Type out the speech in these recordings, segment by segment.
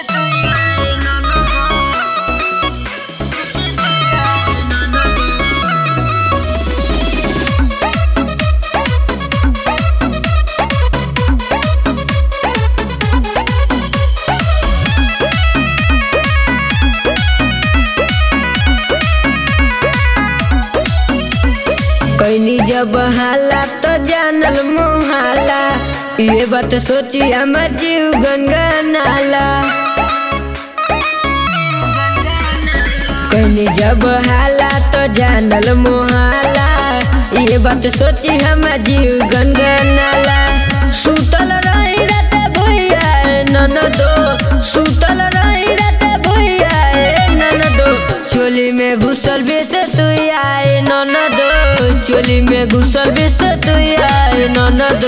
कैनी जब हाला तो जानल मोहाला, ये बात सोची हमर जीव गनगनाला। कैनी जब हाला तो जानल मोहाला, ये बात सोची हमर जीव गनगनाला। सुतल रही रात भैया ननदो, सुतल रही रात भैया ननदो, चोली में घुसल बेस तू आए ननदो, चोली में घुसल बेस तू आए ननदो।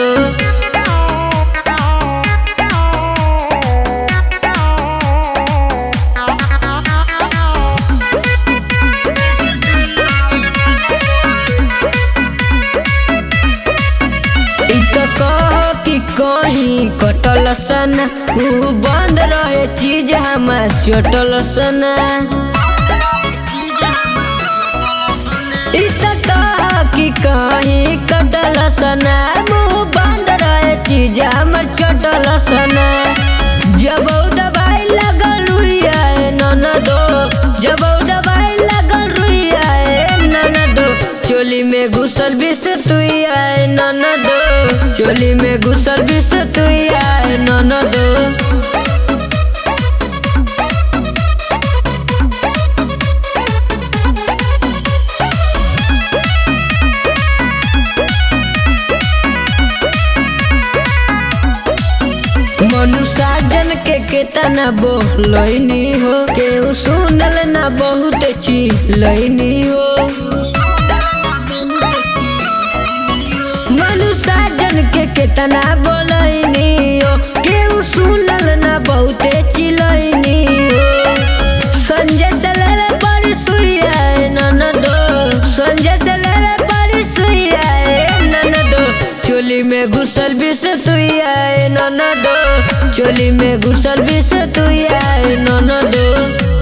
कहीं कटल सना बंद रहे चीज हमार चटल सना। कि कहीं कटल सना मुँह बंद रहे चीज हमार चटल सना। जब दवाई लगल रुइया ननदो, जब दवाई लगल रुइया ननदो, चोली में घुसल बिस तू आए ननदो, चोली में घुसल बिस तू आए ननदो। मनु साजन के केतना बोलैनी हो, केहू सुनल ना बहुत चिलैनी हो। मनु साजन के केतना बोलैनी हो, केहू सुनल ना बहुत चिलैनी हो। संजय से लेवे पड़ी सुइया ननदो, संजय से लेवे पड़ी सुइया ननदो, चोली में घुसल बिस तू आए ननदो, चोली में घुसल बिस तू आए ननदो।